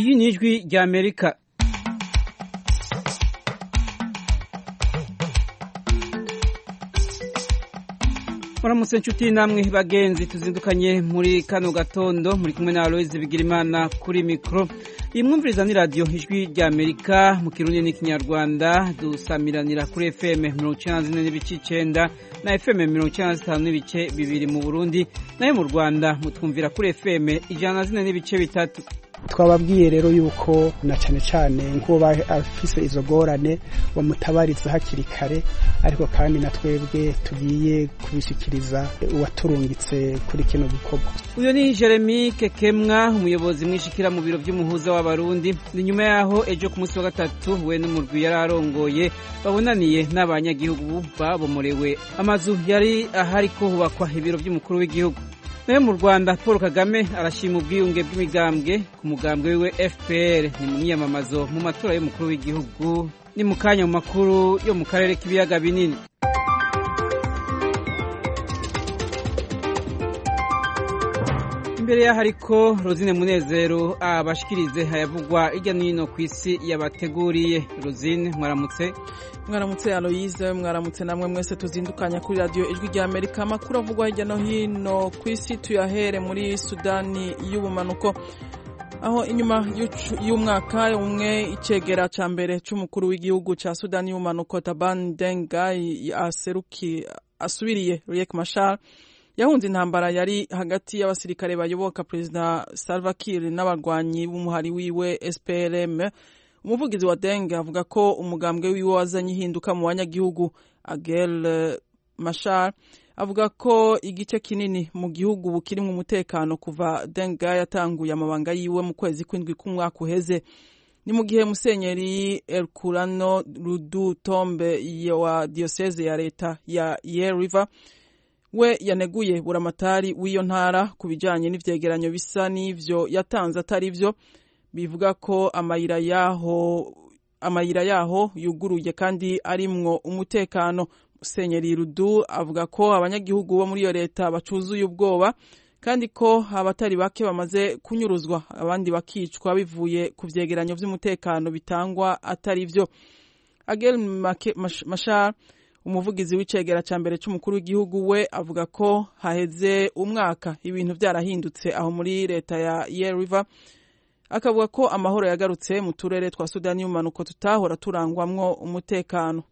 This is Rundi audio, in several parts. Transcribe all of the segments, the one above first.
Iyi ni ijwi rya Amerika. Muramutse nshuti namwe bagenzi tuzindukanye muri kano gatondo muri kumwe na Aloise Bigirimana kuri mikro. Imwumviriza ni radio ijwi rya Amerika mu Kirundi n'ikinyarwanda dusamiranira kuri FM 94.9 na FM 95.2 mu Burundi nayo mu Rwanda mutwumvira kuri FM 104.3. Twababwiye rero yuko na cyane nko bafise izo gorane bamutabariza hakiri kare, ariko kandi na twebwe tugiye kubishikiriza uwaturungitse kuri kino gikorwa. Uyo ni Jeremy Kekemwa, umuyobozi mwishikira mu biro by'umuhuza w'abarundi. Ni nyuma yaho ejo ku munsi wa gatatu we n'umurwi yararongoye babonaniye n'abanyagihugu babomorewe amazu yari ahariko hubakwa ibiro by'umukuru w'igihugu. Nayo mu Rwanda Paul Kagame arashima ubwiyunge bw'imigambwe ku mugambwe wiwe FPR ni mu myamamazo mu matora y'umukuru w'igihugu. Ni mu kanya mu makuru yo mu karere k'ibiyaga binini. Imbere ya hariko Rosine Munezero abashikirize hayavugwa irya nino kw'isi yabateguriye. Rosine mwaramutse Aloise, mwaramutse namwe mwese tuzindukanya kuri radio ijwi rya Amerika. Makuru avugwa hirya no hino kw'isi tuyahere muri Sudani y'ubumanuko, aho inyuma y'umwaka umwe icegera ca mbere c'umukuru w'igihugu ca Sudani y'ubumanuko Taban Dengai asubiriye Riek Machar yahunze intambara yari hagati y'abasirikare bayoboka President Salva Kiir n'abarwanyi b'umuhari wiwe SPLM. Umuvugizi wa Deng avuga ko umugambwe wiwe wazanye ihinduka mu banyagihugu. Agel Machar avuga ko igice kinini mu gihugu bukirimwe umutekano kuva Deng yatanguye amabanga yiwe mu kwezi kw'indwi k'umwaka uheze. Ni mu gihe Musenyeri Elkurano Rudu Tombe wa diocese ya leta ya Yell River we yaneguye buramatari w'iyo ntara ku bijanye n'ivyegeranyo bisa n'ivyo yatanze atari vyo, bivuga ko amayira yaho yuguruye kandi arimwo umutekano. Musenyeri Rudu avuga ko abanyagihugu bo muri iyo leta bacuzuye ubwoba kandi ko abatari bake bamaze kunyuruzwa, abandi bakicwa bivuye ku vyegeranyo vy'umutekano bitangwa atari vyo. Agel Machar, umuvugizi w'icegera ca mbere c'umukuru w'igihugu, we avuga ko haheze umwaka ibintu vyarahindutse aho muri leta ya Yell River. Akavuga ko amahoro yagarutse mu turere twa Sudani y'ubumanuko tutahora turangwamwo umutekano.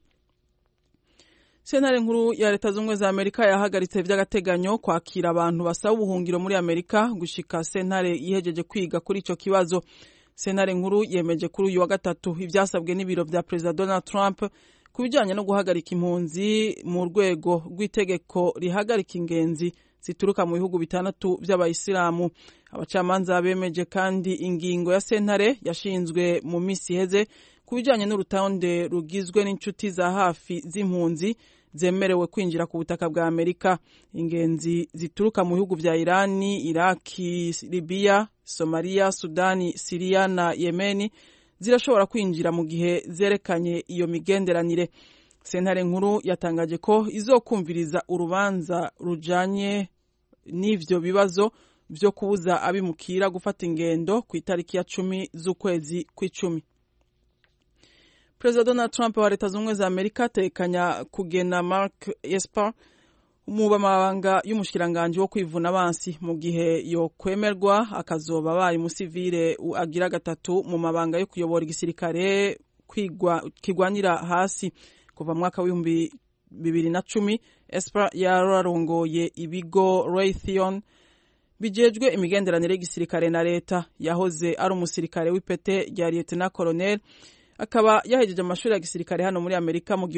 Sentare nkuru ya leta z'ubumwe za Amerika yahagaritse vy'agateganyo kwakira abantu basaba ubuhungiro muri Amerika gushika sentare yihejeje kwiga kuri ico kibazo. Sentare nkuru yemeje kuri uyu wa gatatu ivyasabwe n'ibiro vya President Donald Trump kubijanye no guhagarika impunzi mu rwego rw'itegeko rihagarika ingenzi zituruka mu bihugu bitandatu vy'abayisilamu. Abacamanza bemeje kandi ingingo ya sentare yashinzwe mu misi iheze kubijanye n'urutonde rugizwe n'inshuti za hafi z'impunzi zemerewe kwinjira ku butaka bwa Amerika. Ingenzi zituruka mu bihugu vya Irani, Iraki, Libya, Somalia, Sudani, Syria na Yemeni zirashobora kwinjira mu gihe zerekanye iyo migenderanire. Sentare nkuru yatangaje ko izokumviriza urubanza rujanye n'ivyo bibazo vyo kubuza abimukira gufata ingendo ku itariki ya 10 z'ukwezi kw'icumi. President Donald Trump wa leta z'ubumwe za Amerika atekanya kugena Mark Esper mu mabanga y'umushikiranganje wo kwivuna abansi, mu gihe yo kwemerwa akazoba bari musivile agira gatatu mu mabanga yo kuyobora igisirikare kigwanira hasi. Kuva mwaka w'ibihumbi 2010 Esper yararongoye ibigo Raytheon bijejwe imigenderanire y'igisirikare na leta. Yahoze ari umusirikare w'ipete rya Lieutenant Colonel, akaba yahejeje amashuri ya gisirikare hano muri Amerika mu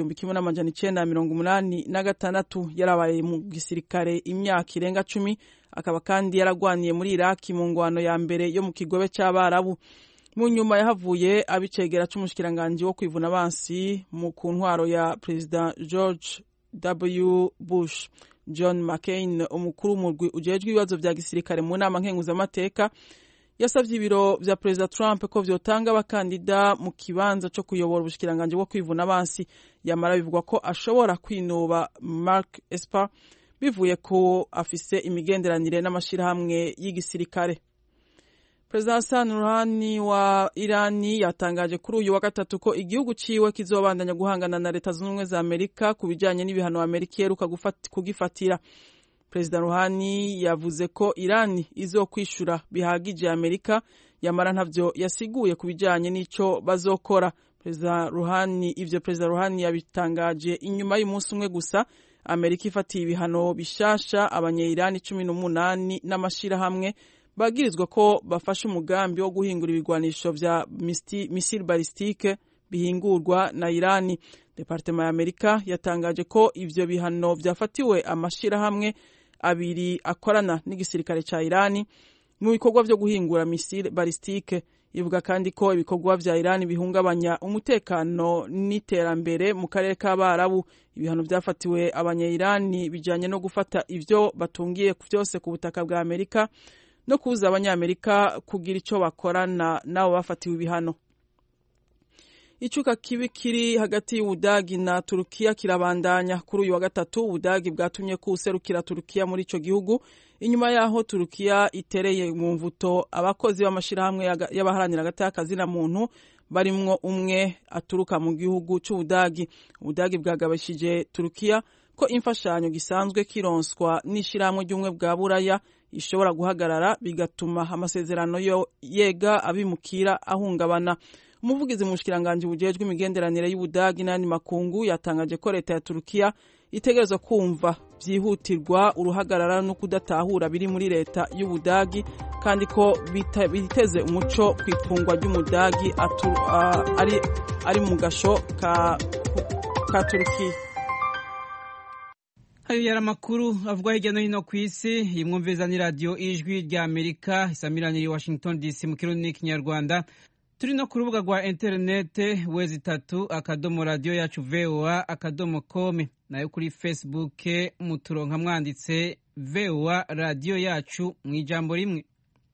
1986. Yarabaye mu gisirikare imyaka irenga 10, akaba kandi yaragwaniye muri Iraki mu ngwano ya mbere yo mu kigobe c'Abarabu. Mu nyuma yahavuye abicegera c'umushikiranganje wo kwivuna abansi mu kuntwaro ya President George W. Bush. John McCain, umukuru w'umurwi ujejwe ibibazo vya gisirikare mu nama nkenguzamateka, yasavye ibiro vya President Trump ko vyotanga abakandida mu kibanza co kuyobora ubushikiranganje bwo kwivuna abansi. Yamara bivugwa ko ashobora kwinuba Mark Esper bivuye ko afise imigenderanire n'amashirahamwe y'igisirikare. Perezida Hassan Rouhani wa Irani yatangaje kuri uyu wa gatatu ko igihugu ciwe kizobandanya guhangana na Leta Zunze Ubumwe za Amerika ku bijanye n'ibihano Amerika iheruka kugifatira. Perezida Rouhani yavuze ko Irani izokwishura bihagije Amerika, yamara ntavyo yasiguye ku bijanye n'ico bazokora. Perezida Rouhani yabitangaje inyuma y'umunsi umwe gusa Amerika ifatiye ibihano bishasha abanye-Irani 18 n'amashirahamwe bagirizwa ko bafashe umugambi wo guhingura ibigwanisho vya missile balistike bihingurwa na Irani. Departement ya Amerika yatangaje ko ivyo bihano vyafatiwe amashirahamwe abiri akorana n'igisirikare ca Irani mu bikorwa vyo guhingura missile balistike. Ivuga kandi ko ibikorwa vya Irani bihungabanya umutekano n'iterambere mu karere k'Abarabu. Ibihano vyafatiwe abanye-Irani bijanye no gufata ivyo batungiye vyose ku butaka bwa Amerika no kuza abanyamerika kugira ico bakorana nabo bafatiwe ibihano. Icuka kibi kiri hagati y'Ubudagi na Turukiya kirabandanya. Kuri uyu wa gatatu Ubudagi bwatumye kuserukira Turukiya muri ico gihugu inyuma yaho Turukiya itereye mu mvuto abakozi b'amashirahamwe y'abaharanira agatakazi na muntu barimwo umwe aturuka mu gihugu c'Ubudagi. Ubudagi bwagabashije Turukiya ko imfashanyo gisanzwe kironswa n'ishirahamwe ry'umwe bwa Buraya ishobora guhagarara bigatuma amasezerano yo yega abimukira ahungabana. Umuvugizi mu bushikiranganje bujejwe imigenderanire y'Ubudagi n'andi makungu yatangaje ko leta ya Turukiya itegerezwa kumva vyihutirwa uruhagarara no kudatahura biri muri leta y'Ubudagi kandi ko biteze umuco kw'ifungwa ry'Umudagi ari mu gasho ka Turukiya. Hayo yari amakuru avugwa hirya no hino ku isi. Imwumviza ni radio Ijwi rya Amerika isamiraniye Washington DC mu kirundi n'ikinyarwanda. Turi no ku rubuga rwa interinete wezi3 radio yacu voa.com nayo kuri Facebook muturonka mwanditse VOA radio yacu mu ijambo rimwe.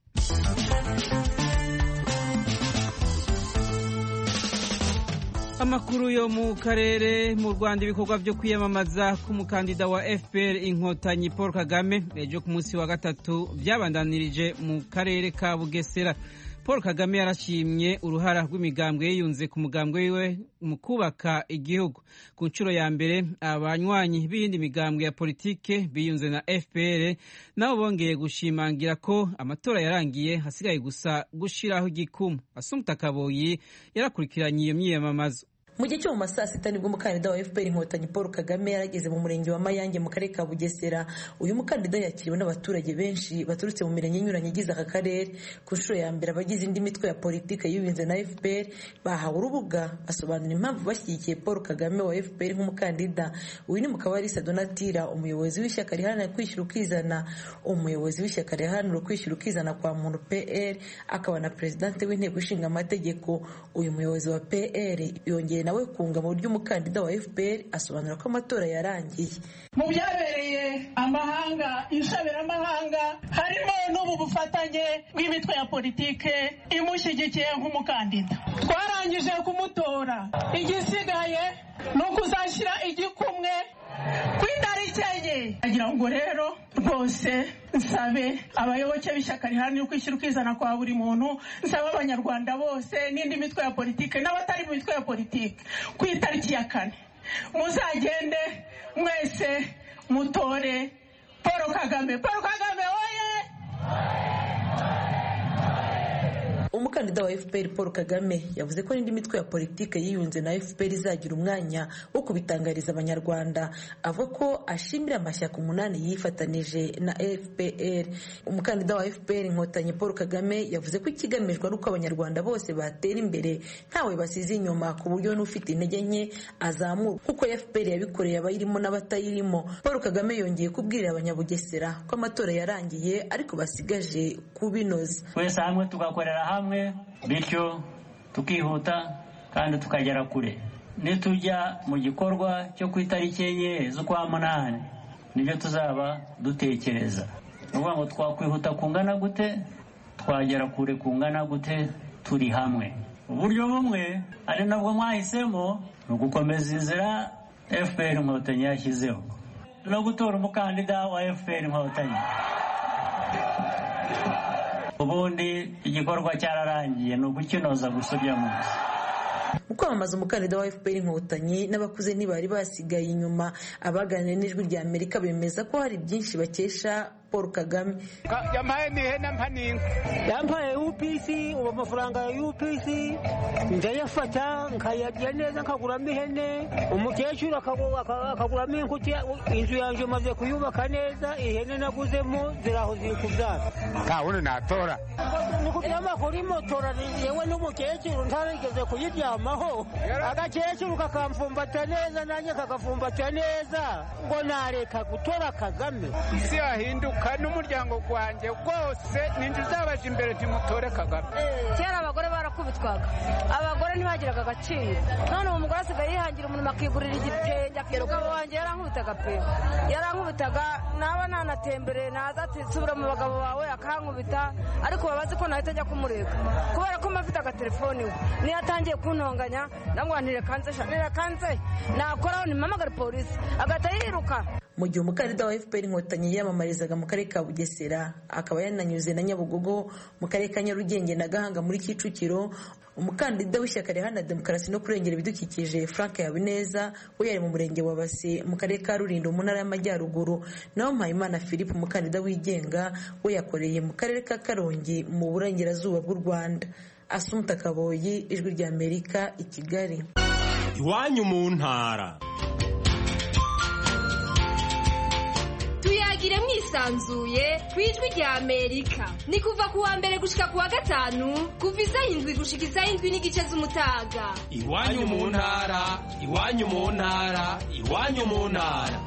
Amakuru yo mu karere mu Rwanda ibikorwa byo kwiyamamaza k'umukandida wa FPR Inkotanyi Paul Kagame ejo ku munsi wa gatatu byabandanirije mu karere ka Bugesera. Paul Kagame yarashimye uruhara rw'imigambwe yiyunze ku mugambwe wiwe mu kubaka igihugu. Ku nshuro ya mbere abanywanyi b'iyindi migambwe ya politike biyunze na FPR nabo bongeye gushimangira ko amatora yarangiye hasigaye gusa gushiraho igikumu. Assumpta Kaboyi yarakurikiranye iyo myiyamamazo. Mu gihe cyo mu masaa 6 nibwo umukandida wa FPR Inkotanyi Paul Kagame yarageze mu murenge wa Mayange mu karere ka Bugesera. Uyu mukandida yakiriwe n'abaturage benshi baturutse mu mirenge inyuranye igize aka karere. Ku nshuro ya mbere abagize indi mitwe ya politike yubinze na FPR bahawe urubuga basobanura impamvu bashyigikiye Paul Kagame wa FPR nk'umukandida. Uyu ni Mukabarisa Donatira, umuyobozi w'ishyaka riharanira kwishyura ukizana, umuyobozi w'ishyaka riharanira kwishyura ukizana kwa muntu PR, akaba na presidente w'inteko ishinga amategeko. Uyu muyobozi wa PR yongeye nawe kunga mu buryo umukandida wa FPR asobanura ko amatora yarangiye. Mu byabereye amahanga inshabiramahanga harimo n'ubu bufatanye bw'imitwe ya politike imushyigikiye nk'umukandida. Twarangije kumutora, igisigaye ni ukuzashyira igikumwe ku itariki enye. Agira ngo rero rwose nsabe abayoboke b'ishyaka riharanira kwishyura ukizana kwa buri muntu, nsabe abanyarwanda bose n'indi mitwe ya politike n'abatari mu mitwe ya politike ku itariki ya 4 muzagende mwese mutore Paul Kagame. Paul Kagame oye! Umukandida wa FPR Paul Kagame yavuze ko n'indi mitwe ya politike yiyunze na FPR izagira umwanya wo kubitangariza abanyarwanda. Avuga ko ashimira amashyaka 8 yifatanije na FPR. Umukandida wa FPR Inkotanyi Paul Kagame yavuze ko ikigamijwe ari uko abanyarwanda bose batera imbere ntawe basize inyuma, ku buryo n'ufite intege nke azamurwa kuko FPR yabikoreye abayirimo n'abatayirimo. Paul Kagame yongeye kubwira abanyabugesera ko amatora yarangiye ariko basigaje kubinoza. Twese hamwe tugakorera hamwe bityo tukihuta kandi tukagera kure. Nitujya mu gikorwa cyo ku itariki enye z'ukwa munani nibyo tuzaba dutekereza. Uvuga ngo twakwihuta kungana gute, twagera kure kungana gute turi hamwe. Uburyo bumwe ari nabwo mwahisemo ni ugukomeza inzira FPR Inkotanyi yashyizeho no gutora umukandida wa FPR Inkotanyi. ubundi igikorwa cyararangiye ni ugukinoza gusa ujya munsi. Mu kwamamaza umukandida wa FPR Inkotanyi n'abakuze ntibari basigaye inyuma. Abaganiriye n'Ijwi rya Amerika bemeza ko hari byinshi bakesha Paul Kagame. Yampaye n'ihene mpaninka, yampaye UPC, ubu amafaranga ya UPC ndayafata nkayarya neza nkaguramo ihene, umukecuru akaguramo inkuti, inzu yanjye maze kuyubaka neza, ihene naguzemo ziraho ziri kubyara. Kawundi natora ni kuryama kuri motora, yewe n'umukecuru ntarigeze kuyiryamaho, agakecuru kakamfumbata neza nanjye kagafumbata neza, ngo nareka gutora Kagame. Isi yahinduka n'umuryango gwanjye wose ninjye uzabaje imbere ntimutore Kagame. Kera abagore barakubitwaga, abagore ntibagiraga agaciro, none uwo mugore asigaye yihangira umuntu akigurira igitenge. Umugabo wanjye yarankubitaga pe, yarankubitaga, naba nanatembereye naza ati subira mu bagabo bawe akankubita, ariko babazi ko nahita njya kumureka kubera ko mafite agatelefoni we. Niyo atangiye kuntonganya ndamwanire kanze nakoraho nimamagara polisi agahita yiruka. Mu gihe umukandida wa FPR Inkotanyi yiyamamarizaga mu karere ka Bugesera, akaba yananyuze na Nyabugogo, mu karere ka Nyarugenge na Gahanga muri Kicukiro, umukandida w'ishyaka Riharanira Demokarasi no kurengera ibidukikije Frank Habineza we yari mu murenge wa Base mu karere ka Rulindo mu ntara y'Amajyaruguru. Naho Mpayimana Philippe umukandida wigenga we yakoreye mu karere ka Karongi mu burengerazuba bw'u Rwanda. Asumta Kaboyi, Ijwi rya Amerika, i Kigali. Iwanyu mu ntara. Tuyagire mwisanzuye kwijwi rya Amerika. Ni kuva kuwa mbere gushika kuwa gatanu, kuva isaha 7 gushika isaha 7 n'igice z'umutaga. Iwanyu mu ntara, iwanyu mu ntara, iwanyu mu ntara.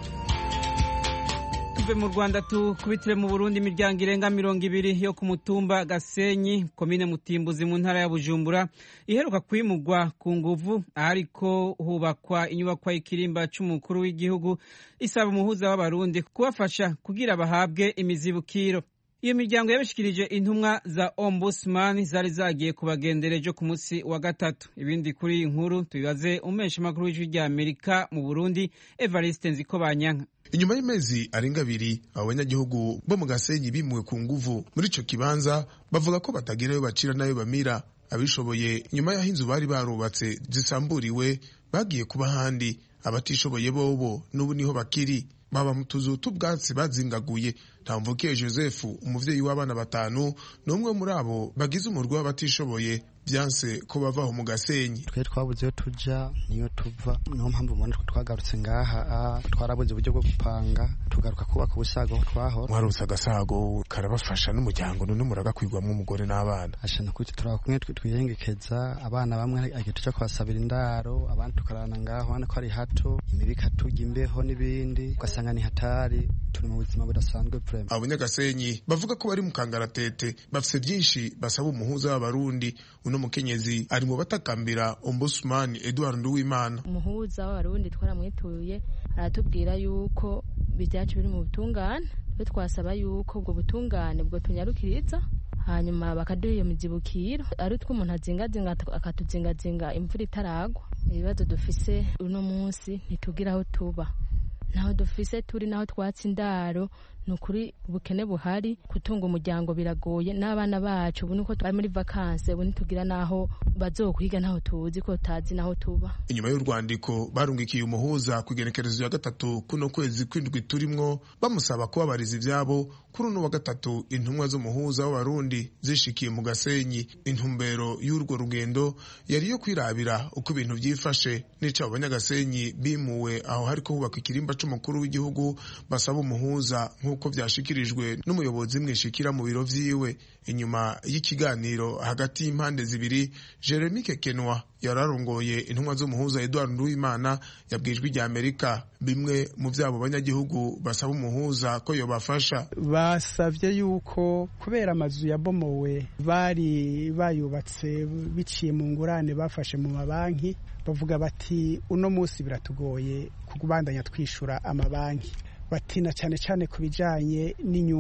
Tuve mu Rwanda tukubitire mu Burundi. Imiryango irenga 200 yo ku mutumba Gasenyi, komine Mutimbuzi mu ntara ya Bujumbura iheruka kwimugwa ku nguvu, ariko hubakwa inyubakwa y'ikirimba c'umukuru w'igihugu, isaba umuhuza w'abarundi kubafasha kugira bahabwe imizibukiro. Iyo miryango yabishikirije intumwa za Ombudsman zari zagiye kubagendera ejo ku munsi wa gatatu. Ibindi kuri iyi nkuru tubibaze umesha makuru w'Ijwi rya Amerika mu Burundi, Evariste Nzikobanyanka. Inyuma y'imezi arenga 2 abanyagihugu bo mu Gasenyi bimuwe ku nguvu muri ico kibanza bavuga ko batagerayo bacira nayo bamira. Abishoboye nyuma y'aho inzu bari barubatse zisamburiwe bagiye kuba handi, abatishoboye bobo n'ubu niho bakiri, baba mu tuzu t'ubwatsi bazingaguye. Ntamvukiye Joseph, umuvyeyi w'abana 5, n'umwe muri abo bagize umurwi w'abatishoboye, byanse ko bavaho mu Gasenyi. Twe twabuze yo tuja niyo tuva, niyo mpamvu mubona twagarutse ngaha, twarabuze uburyo bwo gupanga tugaruka kubaka ubusago twahora. Mwarutse agasago karabafasha n'umuryango none muraga kwigwamwe umugore n'abana. Ashana kuti turakumwe twirengekeza, abana bamwe agito cyo kwasabira indaro, abandi tukarana ngaho hano ko ari hato, imibika tujya imbeho n'ibindi, ugasanga ni hatari, turi mu buzima budasanzwe vraiment. Abanyagasenyi bavuga ko bari mu kangaratete, bafise byinshi basaba umuhuza w'abarundi. Uno mukenyezi ari mu batakambira Ombudsman Edouard Nduwimana. Umuhuza w'abarundi twaramwituye, aratubwira yuko bijyacu biri mu butungane, twe twasaba yuko ubwo butungane bwo tunyarukiriza, hanyuma bakaduha iyo mizibukiro, ari twe umuntu azingazinga akatuzingazinga imvura itaragwa. Ibibazo dufise uno munsi ntitugira aho tuba, naho dufise turi naho twatsi indaro, nukuri ubukene buhari, kutunga umuryango biragoye, n'abana bacu ubu nuko twari muri vacances, ubu nitugira naho bazokwiga naho tuzi ko tazi naho tuba. Inyuma y'urwandiko barungikiye umuhuza kwigenekerezo ya 3 kuno kwezi kwindwi turimwo, bamusaba kubabariza ivyabo. Kuri uno wa 3 intumwa z'umuhuza w'abarundi zishikiye mu Gasenyi. Intumbero y'urwo rugendo yari yo kwirabira uko ibintu byifashe, nica abanyagasenyi bimuwe aho hariko hubaka ikirimba c'umukuru w'igihugu, basaba umuhuza nk'uko vyashikirijwe n'umuyobozi mwishikira mu biro vyiwe. Inyuma y'ikiganiro hagati y'impande zibiri, Jeremy Kekenwa yararongoye intumwa z'umuhuza Edouard Nduwimana yabwijwe rya Amerika bimwe mu vyabo banyagihugu basaba umuhuza ko yobafasha. Basavye yuko kubera amazu yabomowe bari bayubatse biciye mu ngurane bafashe mu mabanki, bavuga bati uno munsi biratugoye kugubandanya twishura amabanki, batina cyane cyane kubijanye n'inyungu,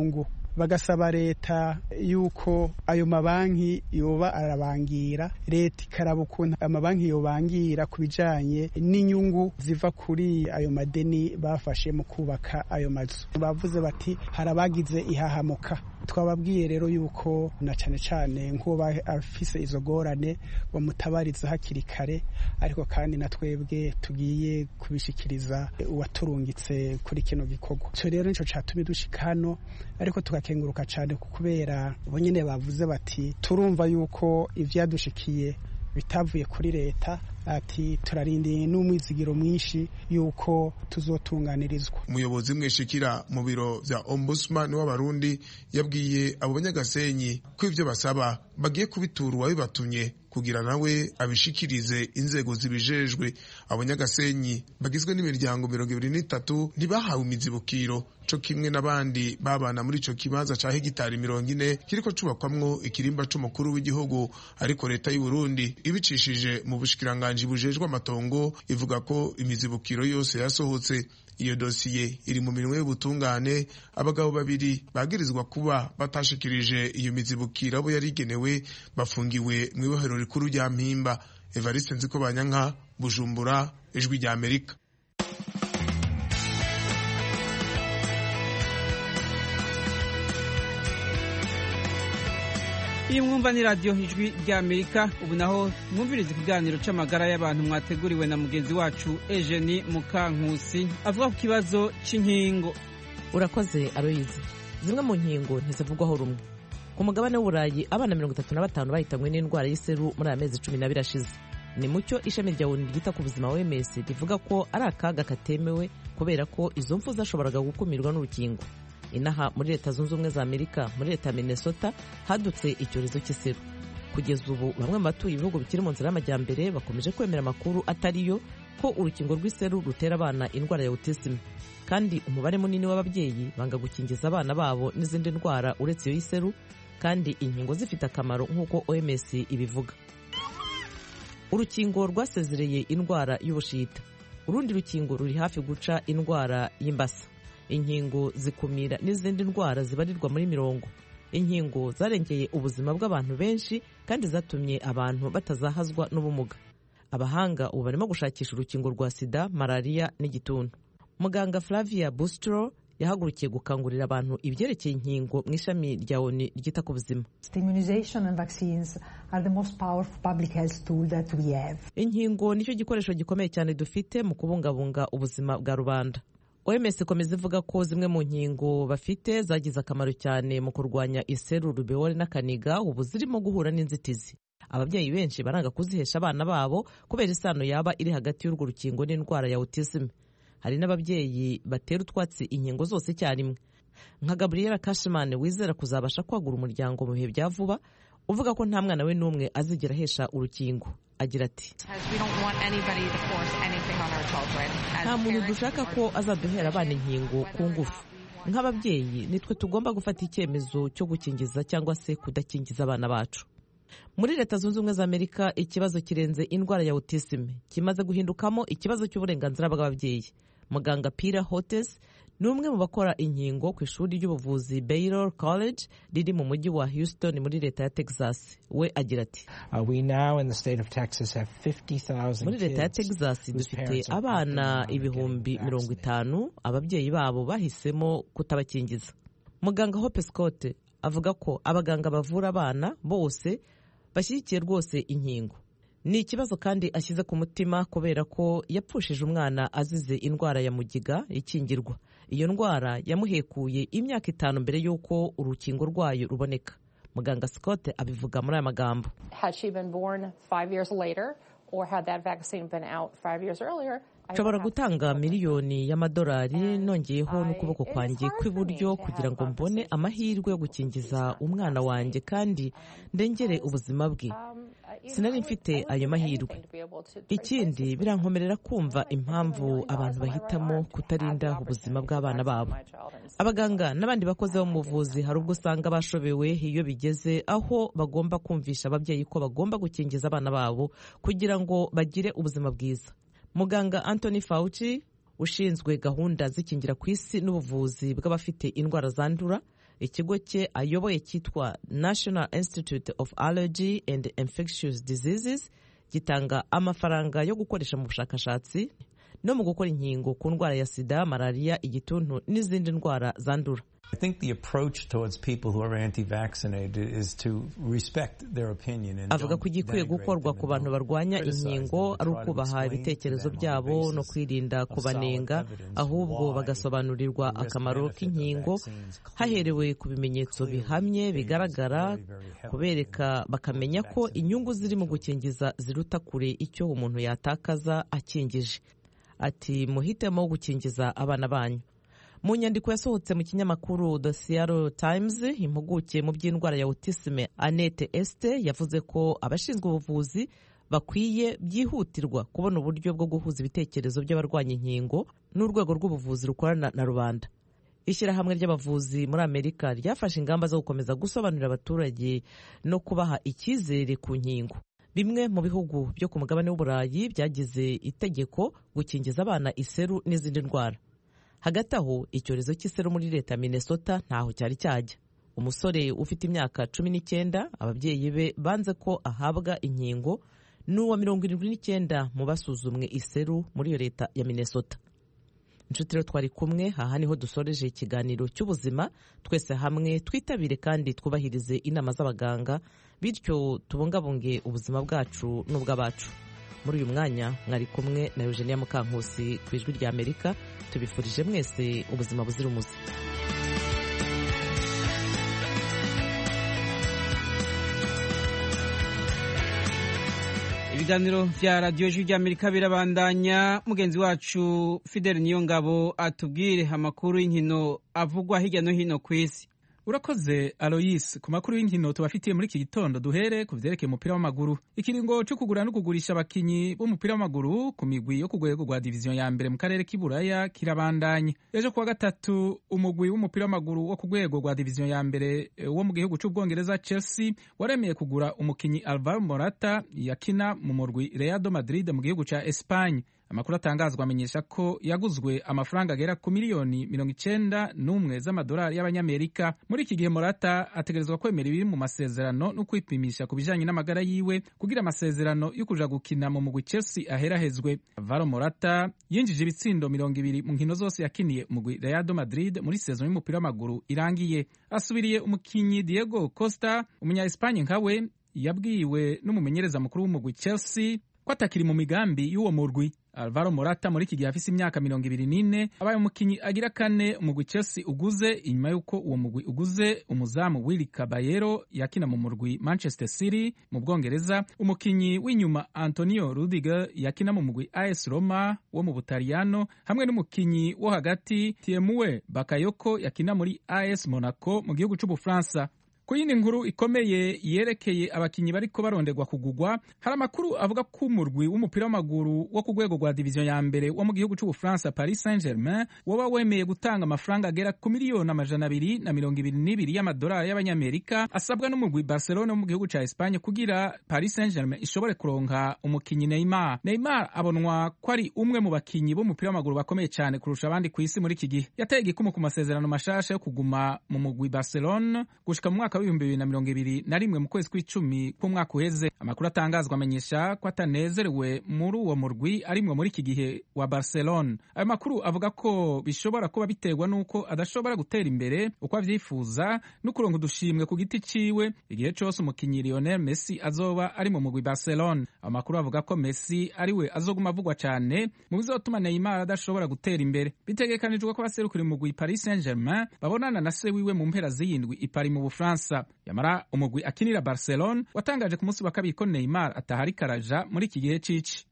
bagasaba leta yuko ayo mabanki yoba arabangira, leta ikaraba ukuntu amabanki yobangira ku bijanye n'inyungu ziva kuri ayo madeni bafashe mu kubaka ayo mazu. Bavuze bati harabagize ihahamuka, twababwiye rero yuko na cane cane nk'uwo afise izo gorane bamutabariza hakiri kare, ariko kandi na twebwe tugiye kubishikiriza uwaturungitse kuri kino gikorwa. Ico rero nico catumye dushika hano, ariko tugakenguruka cane kubera bo nyene bavuze bati turumva yuko ivyadushikiye bitavuye kuri leta, ati turarindiye n'umwizigiro mwinshi yuko tuzotunganirizwa. Umuyobozi mwishikira mu biro vya Ombudsman w'Abarundi yabwiye abo Banyagasenyi ko ivyo basaba bagiye kubitura uwabibatumye kugira nawe abishikirize inzego zibijejwe. Abanyagasenyi bagizwe n'imiryango 23 ntibahawe imizibukiro co kimwe n'abandi babana muri ico kibanza ca hegitari 40 kiriko cubakwamwo ikirimba c'umukuru w'igihugu, ariko leta y'u Burundi ibicishije mu bushikiranganje bujejwe amatongo ivuga ko imizibukiro yose yasohotse. Iyo dosiye iri mu minwe y'ubutungane. Abagabo babiri bagirizwa kuba batashikirije iyo mizibukiro abo yarigenewe bafungiwe mu ibohero rikuru rya Mpimba. Evariste Nzikobanyanka, Bujumbura, Ijwi rya Amerika. Iyi mwumva ni radio Ijwi rya Amerika. Ubu naho mwumviriza ikiganiro c'amagara y'abantu mwateguriwe na mugenzi wacu Eugenie Mukankusi avuga ku kibazo c'inkingo. Urakoze Aloyizi. Zimwe mu nkingo ntizivugwaho rumwe. Ku mugabane w'Uburayi abana 35 bahitanywe n'indwara y'iseru muri amezi 12 ashize. Ni mucyo ishami rya ONU ryita ku buzima OMS rivuga ko ari akaga katemewe kubera ko izo mfu zashoboraga gukumirwa n'urukingo. Inaha muri Leta Zunze Ubumwe za Amerika, muri leta ya Minnesota hadutse icyorezo cy'iseru. Kugeza ubu bamwe mu batuye ibihugu bikiri mu nzira y'amajyambere bakomeje kwemera amakuru atariyo ko urukingo rw'iseru rutera abana indwara ya autism, kandi umubare munini w'ababyeyi banga gukingiza abana babo n'izindi ndwara uretse iyo y'iseru, kandi inkingo zifite akamaro nk'uko OMS ibivuga. Urukingo rwasezereye indwara y'ubushita. Urundi rukingo ruri hafi guca indwara y'imbasa. Inkingo zikumira n'izindi ndwara zibarirwa muri 100. Inkingo zarengeye ubuzima bw'abantu benshi kandi zatumye abantu batazahazwa n'ubumuga. Abahanga ubu barimo gushakisha urukingo rwa sida, malaria n'igituntu. Muganga Flavia Bustro yahagurukiye gukangurira abantu ibyerekeye inkingo mu ishami rya ONU ryita ku buzima. Immunization and vaccines are the most powerful public health tool that we have. Inkingo nicyo gikoresho gikomeye cyane dufite mu kubungabunga ubuzima bwa rubanda. OMS ikomeza ivuga ko zimwe mu nkingo bafite zagize akamaro cyane mu kurwanya iseru, rubeole n'akaniga, ubu zirimo guhura n'inzitizi. Ababyeyi benshi baranga kuzihesha abana babo kubera isano yaba iri hagati y'urwo rukingo n'indwara ya autism. Hari n'ababyeyi batera utwatsi inkingo zose icyarimwe. Nka Gabriela Cashman wizera kuzabasha kwagura umuryango mu bihe bya vuba, uvuga ko nta mwana we n'umwe azigera ahesha urukingo. Agira ati, nta muntu dushaka ko azaduhera abana inkingo ku ngufu. Nk'ababyeyi nitwe tugomba gufata icyemezo cyo gukingiza cyangwa se kudakingiza abana bacu. Muri Leta Zunze Ubumwe za Amerika ikibazo kirenze indwara ya autism kimaze guhindukamo ikibazo cy'uburenganzira bw'ababyeyi. Muganga Peter Hotez ni umwe mu bakora inkingo ku ishuri ry'ubuvuzi Baylor College riri mu mujyi wa Houston muri leta ya Texas. We agira ati, muri leta ya Texas dufite abana 50,000 ababyeyi babo bahisemo kutabakingiza. Muganga Hope Scott avuga ko abaganga bavura abana bose bashyigikiye rwose inkingo. Ni ikibazo kandi ashyize ku mutima kubera ko yapfushije umwana azize indwara ya mugiga ikingirwa. Iyo ndwara yamuhekuye imyaka 5 mbere y'uko urukingo rwayo ruboneka. Muganga Scott abivuga muri aya magambo, nshobora gutanga miliyoni y'amadolari nongeyeho n'ukuboko kwanjye kw'iburyo kugira ngo mbone amahirwe yo gukingiza umwana wanjye kandi ndengere ubuzima bwe. Sinari mfite ayo mahirwe. Ikindi birankomerera kumva impamvu abantu bahitamo kutarinda ubuzima bw'abana babo. Abaganga n'abandi bakoze bo mu buvuzi hari ubwo usanga bashobewe iyo bigeze aho bagomba kumvisha ababyeyi ko bagomba gukingiza abana babo kugira ngo bagire ubuzima bwiza. Muganga Anthony Fauci ushinzwe gahunda zikingira ku isi n'ubuvuzi bw'abafite indwara zandura ikigo cye ayoboye cyitwa National Institute of Allergy and Infectious Diseases gitanga amafaranga yo gukoresha mu bushakashatsi no mu gukora inkingo ku ndwara ya sida, malariya, igituntu n'izindi ndwara zandura. I think the approach towards people who are anti-vaccinated is to respect their opinion and avuga ko igikwiye gukorwa ku bantu barwanya inkingo ari ukubaha ibitekerezo byabo no kwirinda kubanenga, ahubwo bagasobanurirwa akamaro k'inkingo haherewe ku bimenyetso bihamye bigaragara, kubereka bakamenya ko inyungu ziri mu gukingiza ziruta kure icyo umuntu yatakaza akingije. Ati muhitemo gukingiza abana banyu. Mu nyandiko yasohotse mu kinyamakuru The Seattle Times, impuguke mu by'indwara ya autisme Annette Este yavuze ko abashinzwe ubuvuzi bakwiye byihutirwa kubona uburyo bwo guhuza ibitekerezo by'abarwanya inkingo n'urwego rw'ubuvuzi rukorana na rubanda. Ishyirahamwe ry'abavuzi muri Amerika ryafashe ingamba zo gukomeza gusobanurira abaturage no kubaha icyizere ku nkingo. Bimwe mu bihugu byo ku mugabane w'Uburayi byagize itegeko gukingiza abana iseru n'izindi ndwara. Hagati aho icyorezo cy'iseru muri leta ya Minnesota ntaho cyari cyajya. Umusore ufite imyaka 19 ababyeyi be banze ko ahabwa inkingo n'uwa 79 mu basuzumwe iseru muri iyo leta ya Minnesota. Inshuti rero twari kumwe, aha niho dusoreje ikiganiro cy'ubuzima. Twese hamwe twitabire kandi twubahirize inama z'abaganga, bityo tubungabunge ubuzima bwacu n'ubw'abacu. Muri uyu mwanya mwari kumwe na Eugenia Mukankusi ku Ijwi rya Amerika. Tubifurije mwese ubuzima buzira umuze. Ibiganiro vya Radio Ijwi rya Amerika birabandanya. Mugenzi wacu Fidel Niyongabo atubwire amakuru y'inkino avugwa hirya no hino ku isi. Urakoze Alois. Ku makuru y'inkino tubafitiye muri iki gitondo, duhere ku vyerekeye umupira w'amaguru. Ikiringo cyo kugura no kugurisha abakinyi b'umupira w'amaguru ku migwi yo ku rwego rwa diviziyo ya mbere mu karere k'Iburaya kirabandanye. Ejo kuwa gatatu umugwi w'umupira w'amaguru wo ku rwego rwa diviziyo ya mbere wo mu gihugu cy'Ubwongereza Chelsea waremeye kugura umukinyi Alvaro Morata yakina mu murwi Real Madrid mu gihugu ca Espagne. Amakuru atangazwa amenyesha ko yaguzwe amafaranga agera ku miliyoni 91 z'amadolari y'abanyamerika. Muri iki gihe Morata ategerezwa kwemera ibiri mu masezerano no kwipimisha ku bijanye n'amagara yiwe kugira amasezerano yo kuja gukina mu mugwi Chelsea aherahezwe. Alvaro Morata yinjije ibitsindo 200 mu nkino zose yakiniye mu mugwi Real Madrid muri sezon y'umupira w'amaguru irangiye. Asubiriye umukinyi Diego Costa, umunya Espagne nkawe yabwiwe n'umumenyereza mukuru w'umugwi Chelsea ko atakiri mu migambi y'uwo murwi. Alvaro Morata muri iki gihe afise imyaka 24 abaye umukinyi agira kane umugwi Chelsea uguze inyuma yuko uwo mugwi uguze umuzamu Willy Caballero yakina mu murwi Manchester City mu Bwongereza, umukinyi w'inyuma Antonio Rudiger yakina mu mugwi AS Roma wo mu Butaliyano, hamwe n'umukinyi wo hagati Tiemoué Bakayoko yakina muri AS Monaco mu gihugu c'Ubufaransa. Ku yindi nkuru ikomeye yerekeye abakinyi bariko barondegwa kugugwa, hari amakuru avuga ko umurwi w'umupira w'amaguru wo ku rwego rwa diviziyo ya mbere wo mu gihugu c'Ubufaransa Paris Saint-Germain woba wemeye gutanga amafaranga agera ku miliyoni 222 y'amadolari y'abanyamerika asabwa n'umurwi Barcelona mu gihugu ca Espagne kugira Paris Saint-Germain ishobore kuronka umukinyi Neymar. Neymar abonwa ko ari umwe mu bakinyi b'umupira w'amaguru bakomeye cyane kurusha abandi ku isi muri iki gihe. Yateye igikumu ku masezerano mashasha yo kuguma mu mugwi Barcelona gushika mu mwaka 2021 mu kwezi kw'icumi k'umwaka uheze. Amakuru atangazwa amenyesha ko atanezerewe muri uwo murwi arimwe muri iki gihe wa Barcelona. Ayo makuru avuga ko bishobora kuba biterwa n'uko adashobora gutera imbere uko avyifuza no kuronka udushimwe ku giti ciwe igihe cose umukinyi Lionel Messi azoba ari mu mugwi Barcelona. Ayo makuru avuga ko Messi ariwe azoguma avugwa cyane mu bizotuma Neymar adashobora gutera imbere. Bitegekanijwe ko abaserukira umugwi Paris Saint-Germain babonana na se wiwe mu mpera z'iyindwi i Paris mu Bufaransa. Yamara umugwi akinira Barcelona watangaje ku munsi wa kabiri ko Neymar atahari karaja muri iki gihe cici.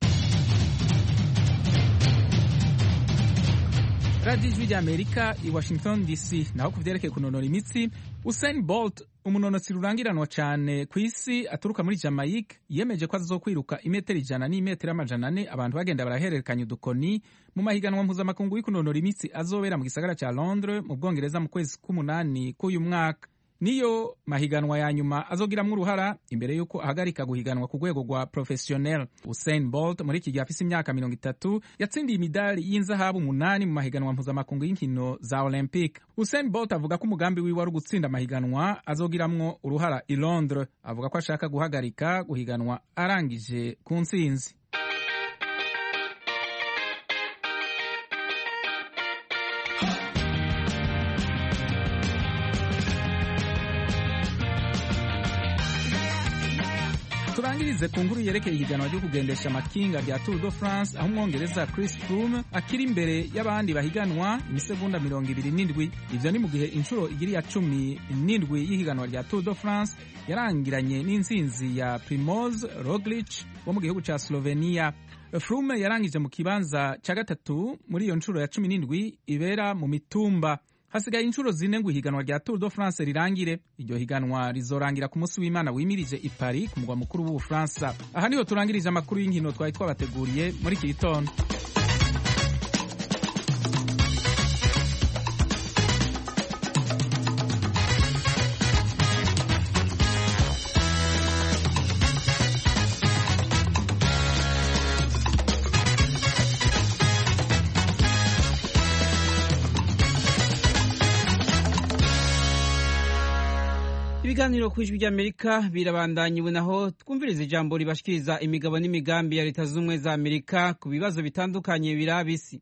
Radio Ijwi rya Amerika i Washington DC. Naho kuvyerekeye kunonora imitsi, Usain Bolt umunonotsi rurangiranwa cyane ku isi aturuka muri Jamaica yemeje ko azokwiruka imetero 100 n'imetero 400 abantu bagenda barahererekanya udukoni mu mahiganwa mpuzamakungu y'kunonora imitsi azobera mu gisagara cya Londres mu Bwongereza mu kwezi k'umunani k'uyu mwaka. niyo mahiganwa ya nyuma azogiramwo uruhara imbere y'uko ahagarika guhiganwa ku rwego rwa professionnel. Usain Bolt muri iki gihe afise imyaka 30 yatsindiye imidali y'inzahabu 8 mu mahiganwa mpuzamakungu y'inkino za Olympic. Usain Bolt avuga ko umugambi wiwe ari ugutsinda amahiganwa azogiramwo uruhara i Londres. Avuga ko ashaka guhagarika guhiganwa arangije ku ntsinzi. Turangirize ku nkuru yerekeye ihiganwa ryo kugendesha amakinga rya Tour de France, aho umwongereza Chris Froome akiri imbere y'abandi bahiganwa imisegonda 27. Ivyo ni mu gihe inshuro igiri ya 17 y'ihiganwa rya Tour de France yarangiranye n'intsinzi ya Primož Roglič wo mu gihugu ca Slovenia. Froome yarangije mu kibanza ca gatatu muri iyo nshuro ya 17 ibera mu mitumba. Hasigaye inshuro 4 ngo ihiganwa rya Tour de France rirangire. Iryo higanwa rizorangira ku munsi w'Imana wimirije i Paris ku mugwa mukuru w'u Bufaransa. Aha niho turangirije amakuru y'inkino twari twabateguriye muri iki gitondo. Ibiganiro ku ijwi ry'Amerika birabandanya ubu naho twumviriza ijambo ribashikiriza imigabo n'imigambi ya Leta Zunze Ubumwe za Amerika ku bibazo bitandukanye birabisi.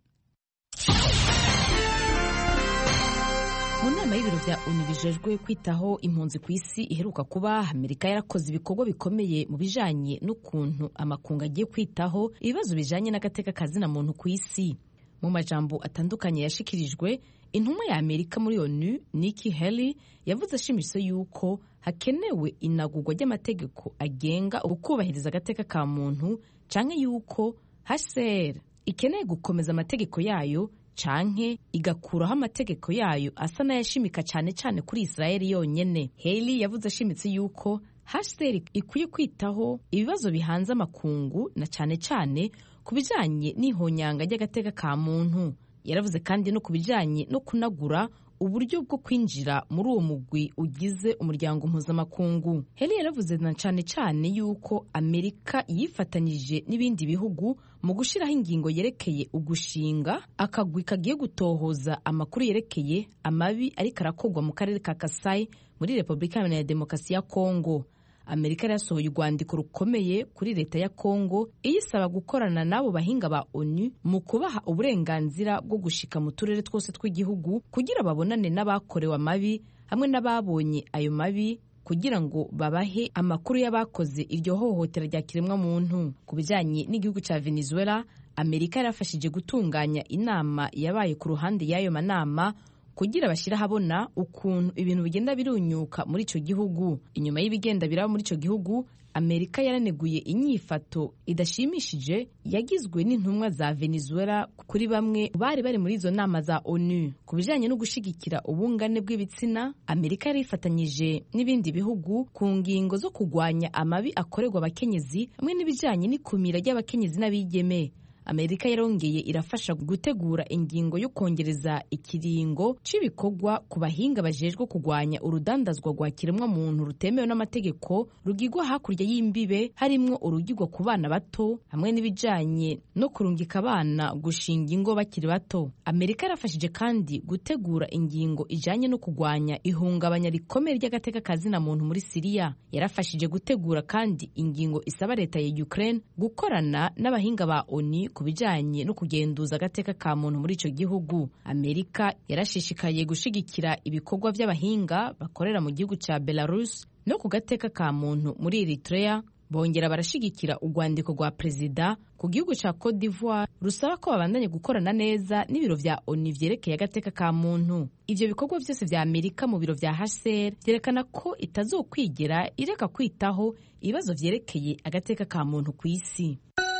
Mu nama y'ibiro vya ONU bijejwe kwitaho impunzi ku isi iheruka kuba, Amerika yarakoze ibikorwa bikomeye mu bijanye n'ukuntu amakungu agiye kwitaho ibibazo bijanye n'agateka kazina muntu ku isi. Mu majambo atandukanye yashikirijwe, intumwa ya Amerika muri ONU Nikki Haley yavuze ashimitse yuko hakenewe inagurwa ry'amategeko agenga ukubahiriza agateka ka muntu, canke yuko HCR ikeneye gukomeza amategeko yayo canke igakuraho amategeko yayo asa n'ayashimika cane cane kuri Israeli yonyene. Haley yavuze ashimitse yuko HCR ikwiye kwitaho ibibazo bihanze amakungu na cane cane ku bijanye n'ihonyanga ry'agateka ka muntu. Yaravuze kandi no kubijanye no kunagura uburyo bwo kwinjira muri uwo mugwi ugize umuryango mpuzamakungu. Haley yaravuze na cane cane yuko Amerika yifatanyije n'ibindi bihugu mu gushiraho ingingo yerekeye ugushinga akagwi kagiye gutohoza amakuru yerekeye amabi ariko arakorwa mu karere ka Kasai muri Repubulika ya Demokarasi ya Kongo. Amerika yarasohoye urwandiko rukomeye kuri leta ya Kongo iyisaba gukorana n'abo bahinga ba ONU mu kubaha uburenganzira bwo gushika mu turere twose tw'igihugu kugira babonane n'abakorewe amabi hamwe n'ababonye ayo mabi kugira ngo babahe amakuru y'abakoze iryo hohotera rya kiremwa muntu. Ku bijanye n'igihugu ca Venezuela, Amerika yarafashije gutunganya inama yabaye ku ruhande y'ayo manama kugira bashira habona ukuntu ibintu bigenda birunyuka muri ico gihugu. Inyuma y'ibigenda biraba muri ico gihugu, Amerika yaraneguye inyifato idashimishije yagizwe n'intumwa za Venezuela kuri bamwe bari muri izo nama za ONU. Ku bijanye no gushigikira ubungane bw'ibitsina, Amerika yarifatanyije n'ibindi bihugu ku ngingo zo kugwanya amabi akorerwa abakenyezi hamwe n'ibijanye n'ikumira ry'abakenyezi n'abigeme. Amerika yarongeye irafasha gutegura ingingo yo kongereza ikiringo c'ibikorwa ku bahinga bajejwe kugwanya urudandazwa rwa kiremwa muntu rutemewe n'amategeko rugigwa hakurya y'imbibe, harimwo urugigwa ku bana bato hamwe n'ibijanye no kurungika abana gushinga ingo bakiri bato. Amerika yarafashije kandi gutegura ingingo ijanye no kugwanya ihungabanya rikomeye ry'agateka kazina muntu muri Syria. Yarafashije gutegura kandi ingingo isaba leta ya Ukraine gukorana n'abahinga ba ONU kubijanye no kugenduza agateka ka muntu muri ico gihugu. Amerika yarashishikaye gushigikira ibikorwa by'abahinga bakorera mu gihugu ca Belarus no ku gateka ka muntu muri Eritrea. Bongera barashigikira urwandiko rwa perezida ku gihugu ca Cote d'Ivoire rusaba ko babandanye gukorana neza n'ibiro vya ONU vyerekeye agateka ka muntu. Ivyo bikorwa vyose vya Amerika mu biro vya HCR vyerekana ko itazokwigera ireka kwitaho ibibazo vyerekeye agateka ka muntu ku isi.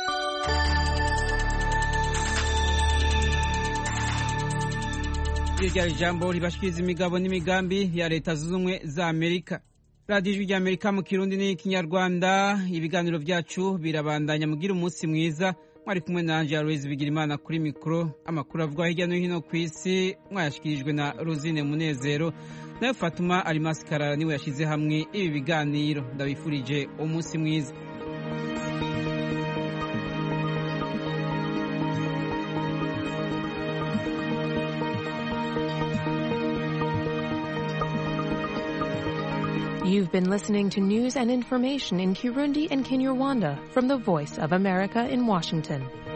Iyo ryari ijambo ribashikiriza imigabo n'imigambi ya Leta Zunze Ubumwe za Amerika. Radio Ijwi ry'Amerika mu Kirundi n'Ikinyarwanda. Ibiganiro vyacu birabandanya. Mugira umunsi mwiza. Mwari kumwe na Angela Louise Bigirimana kuri mikro. Amakuru avugwa hirya no hino ku isi mwayashikirijwe na Rosine Munezero. nayo Fatuma Alimasi Karara niwe yashize hamwe ibi biganiro. Ndabifurije umunsi mwiza. You've been listening to news and information in Kirundi and Kinyarwanda from the Voice of America in Washington.